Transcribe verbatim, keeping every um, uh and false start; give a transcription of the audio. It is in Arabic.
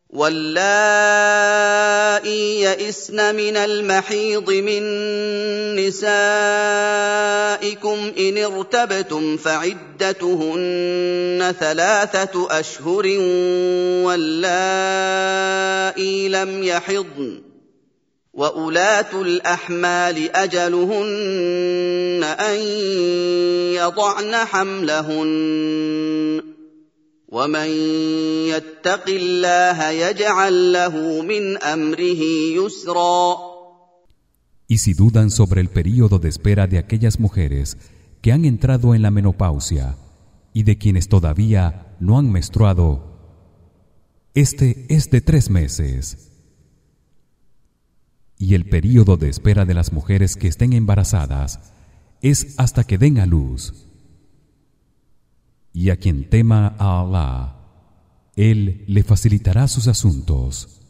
واللائي يئسن من المحيض من نسائكم إن ارتبتم فعدتهن ثلاثة أشهر واللائي لم يحضن وأولاة الأحمال أجلهن أن يضعن حملهن ومن يتق الله يجعل له من أمره يسرا. Y si dudan sobre el período de espera de aquellas mujeres que han entrado en la menopausia y de quienes todavía no han menstruado, este es de tres meses. Y el período de espera de las mujeres que estén embarazadas es hasta que den a luz. Y a quien tema a Allah, él le facilitará sus asuntos.